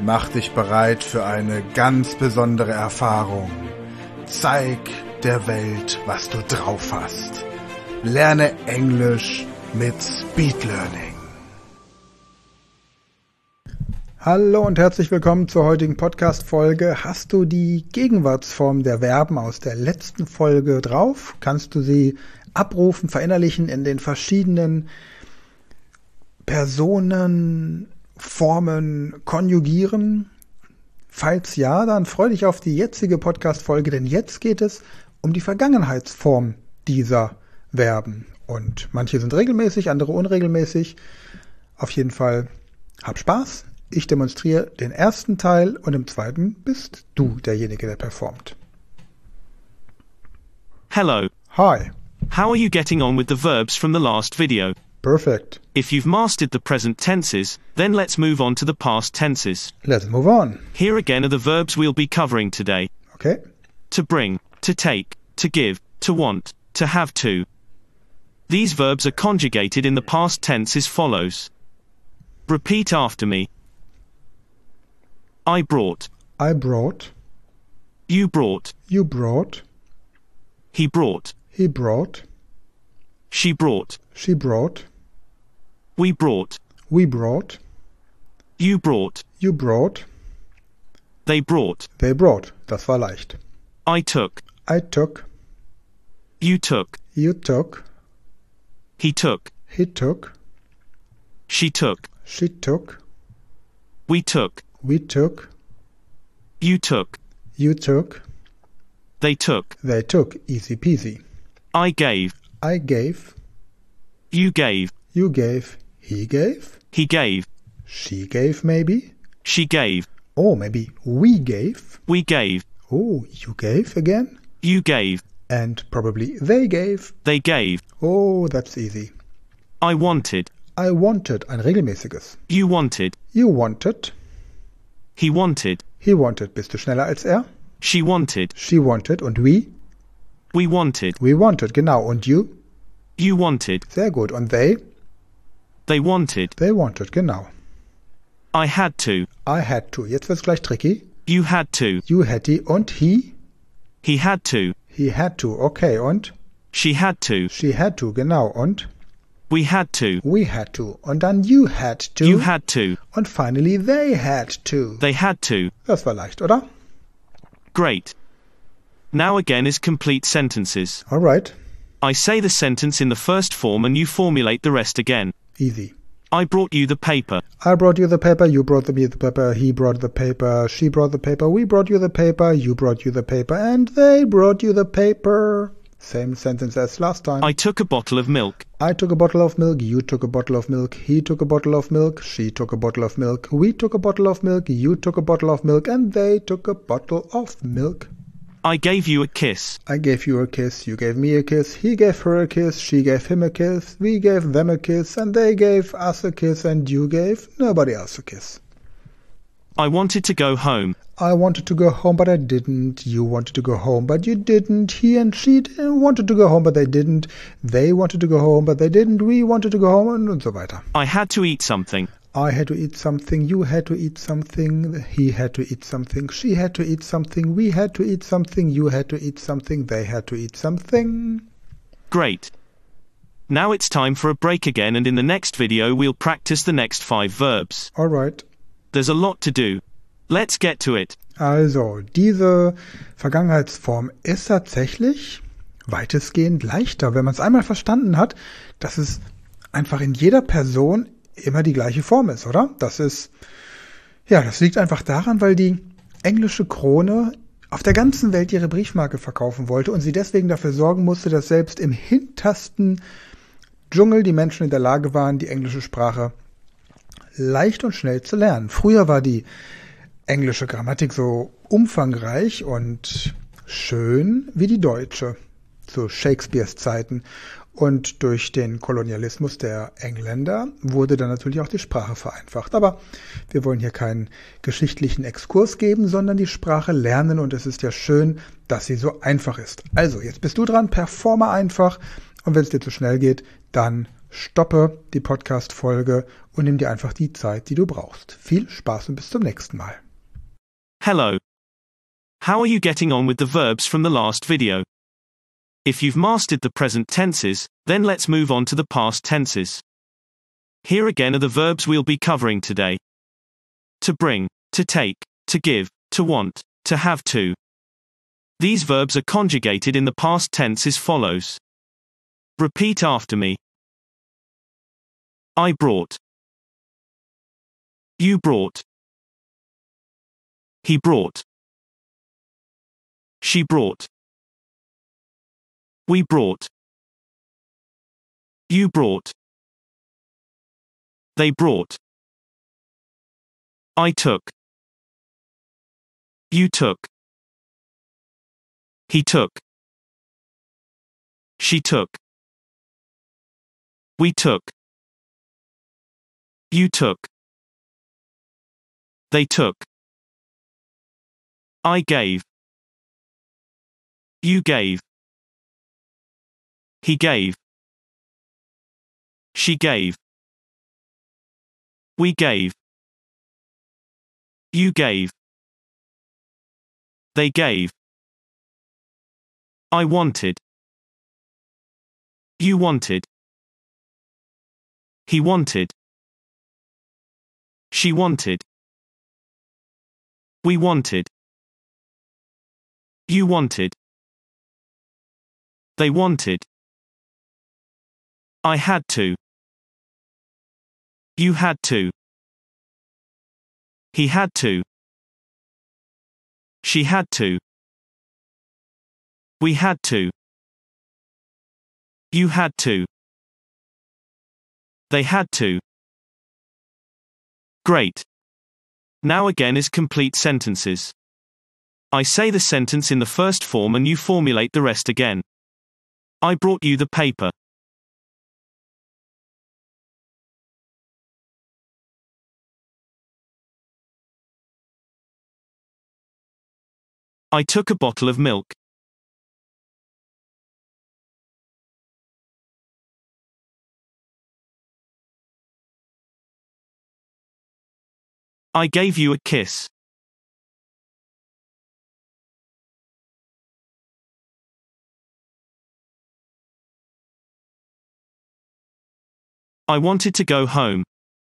Mach dich bereit für eine ganz besondere Erfahrung. Zeig der Welt, was du drauf hast. Lerne Englisch mit Speed Learning. Hallo und herzlich willkommen zur heutigen Podcast-Folge. Hast du die Gegenwartsform der Verben aus der letzten Folge drauf? Kannst du sie abrufen, verinnerlichen in den verschiedenen Personen, Formen, konjugieren? Falls ja, dann freu dich auf die jetzige Podcast-Folge, denn jetzt geht es um die Vergangenheitsform dieser Verben. Und manche sind regelmäßig, andere unregelmäßig. Auf jeden Fall hab Spaß. Ich demonstriere den ersten Teil und im zweiten bist du derjenige, der performt. Hello. Hi. How are you getting on with the verbs from the last video? Perfect. If you've mastered the present tenses, then let's move on to the past tenses. Let's move on. Here again are the verbs we'll be covering today. Okay. To bring, to take, to give, to want, to have to. These verbs are conjugated in the past tense as follows. Repeat after me. I brought. I brought. You brought. You brought. He brought. He brought. She brought. She brought. We brought. We brought. You brought. You brought. They brought. They brought. Das war leicht. I took. I took. You took. You took. He took. He took. She took. She took. We took. We took. You took. You took. They took. They took. Easy peasy. I gave. I gave. You gave. You gave. He gave. He gave. She gave maybe. She gave. Oh, maybe we gave. We gave. Oh, you gave again. You gave. And probably they gave. They gave. Oh, that's easy. I wanted. I wanted. Ein regelmäßiges. You wanted. You wanted. He wanted. He wanted. Bist du schneller als er? She wanted. She wanted. Und we? We wanted. We wanted. Genau. Und you? You wanted. Sehr gut. Und they? They wanted. They wanted. Genau. I had to. I had to. Jetzt wird's gleich tricky. You had to. You had to. Und he? He had to. He had to. Okay. Und? She had to. She had to. Genau. Und? We had to. We had to. Und dann you had to. You had to. Und finally they had to. They had to. Das war leicht, oder? Great. Now again is complete sentences. All right. I say the sentence in the first form and you formulate the rest again. Easy. I brought you the paper. I brought you the paper, you brought me the paper, he brought the paper, she brought the paper, we brought you the paper, you brought you the paper, and they brought you the paper. Same sentence as last time. I took a bottle of milk. I took a bottle of milk, you took a bottle of milk, he took a bottle of milk, she took a bottle of milk, we took a bottle of milk, you took a bottle of milk, and they took a bottle of milk. I gave you a kiss. I gave you a kiss, you gave me a kiss, he gave her a kiss, she gave him a kiss, we gave them a kiss, and they gave us a kiss, and you gave nobody else a kiss. I wanted to go home. I wanted to go home, but I didn't. You wanted to go home, but you didn't. He and she wanted to go home, but they didn't. They wanted to go home, but they didn't. We wanted to go home, und so weiter. I had to eat something. I had to eat something, you had to eat something, he had to eat something, she had to eat something, we had to eat something, you had to eat something, they had to eat something. Great. Now it's time for a break again, and in the next video we'll practice the next 5 verbs. All right. There's a lot to do. Let's get to it. Also, diese Vergangenheitsform ist tatsächlich weitestgehend leichter, wenn man es einmal verstanden hat, dass es einfach in jeder Person immer die gleiche Form ist, oder? Das liegt einfach daran, weil die englische Krone auf der ganzen Welt ihre Briefmarke verkaufen wollte und sie deswegen dafür sorgen musste, dass selbst im hintersten Dschungel die Menschen in der Lage waren, die englische Sprache leicht und schnell zu lernen. Früher war die englische Grammatik so umfangreich und schön wie die deutsche, zu Shakespeares Zeiten. Und durch den Kolonialismus der Engländer wurde dann natürlich auch die Sprache vereinfacht. Aber wir wollen hier keinen geschichtlichen Exkurs geben, sondern die Sprache lernen. Und es ist ja schön, dass sie so einfach ist. Also, jetzt bist du dran, performe einfach. Und wenn es dir zu schnell geht, dann stoppe die Podcast-Folge und nimm dir einfach die Zeit, die du brauchst. Viel Spaß und bis zum nächsten Mal. Hello. How are you getting on with the verbs from the last video? If you've mastered the present tenses, then let's move on to the past tenses. Here again are the verbs we'll be covering today. To bring, to take, to give, to want, to have to. These verbs are conjugated in the past tense as follows. Repeat after me. I brought. You brought. He brought. She brought. We brought. You brought. They brought. I took. You took. He took. She took. We took. You took. They took. I gave. You gave. He gave. She gave. We gave. You gave. They gave. I wanted. You wanted. He wanted. She wanted. We wanted. You wanted. They wanted. I had to. You had to. He had to. She had to. We had to. You had to. They had to. Great. Now again is complete sentences. I say the sentence in the first form and you formulate the rest again. I brought you the paper. I took a bottle of milk. I gave you a kiss. I wanted to go home.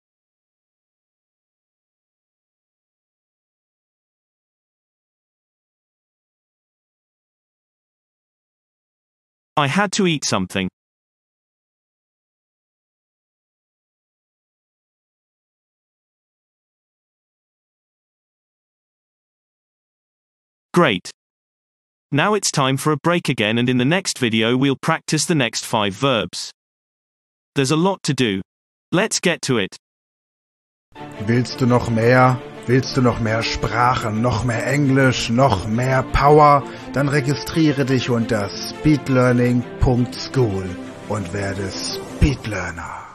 I had to eat something. Great. Now it's time for a break again, and in the next video we'll practice the next 5 verbs. There's a lot to do. Let's get to it. Willst du noch mehr? Willst du noch mehr Sprachen, noch mehr Englisch, noch mehr Power? Dann registriere dich unter speedlearning.school und werde Speedlearner.